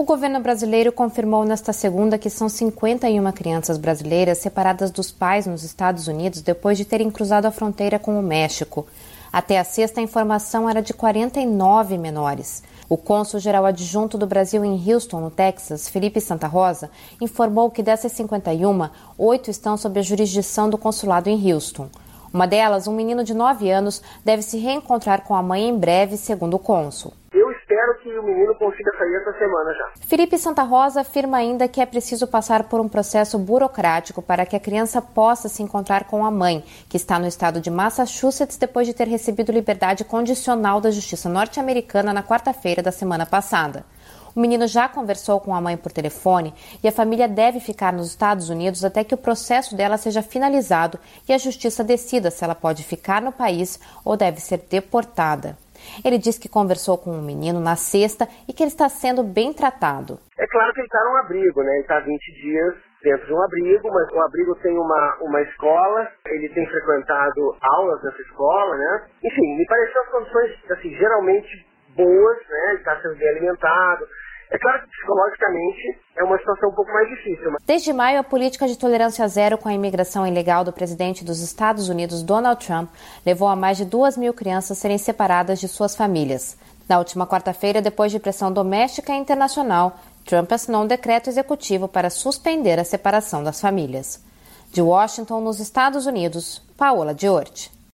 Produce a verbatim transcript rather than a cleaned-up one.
O governo brasileiro confirmou nesta segunda que são cinquenta e uma crianças brasileiras separadas dos pais nos Estados Unidos depois de terem cruzado a fronteira com o México. Até a sexta, a informação era de quarenta e nove menores. O cônsul-geral adjunto do Brasil em Houston, no Texas, Felipe Santa Rosa, informou que dessas cinquenta e uma, oito estão sob a jurisdição do consulado em Houston. Uma delas, um menino de nove anos, deve se reencontrar com a mãe em breve, segundo o cônsul. Eu espero que o menino consiga sair essa semana já. Felipe Santa Rosa afirma ainda que é preciso passar por um processo burocrático para que a criança possa se encontrar com a mãe, que está no estado de Massachusetts depois de ter recebido liberdade condicional da Justiça norte-americana na quarta-feira da semana passada. O menino já conversou com a mãe por telefone e a família deve ficar nos Estados Unidos até que o processo dela seja finalizado e a justiça decida se ela pode ficar no país ou deve ser deportada. Ele diz que conversou com o menino na sexta e que ele está sendo bem tratado. É claro que ele está num abrigo, né? Ele está há vinte dias dentro de um abrigo, mas o abrigo tem uma, uma escola, ele tem frequentado aulas nessa escola, né? Enfim, me pareceu as condições, assim, geralmente boas, né? Ele está sendo bem alimentado. É claro que psicologicamente é uma situação um pouco mais difícil. Mas... Desde maio, a política de tolerância zero com a imigração ilegal do presidente dos Estados Unidos, Donald Trump, levou a mais de duas mil crianças serem separadas de suas famílias. Na última quarta-feira, depois de pressão doméstica e internacional, Trump assinou um decreto executivo para suspender a separação das famílias. De Washington, nos Estados Unidos, Paola Diorti.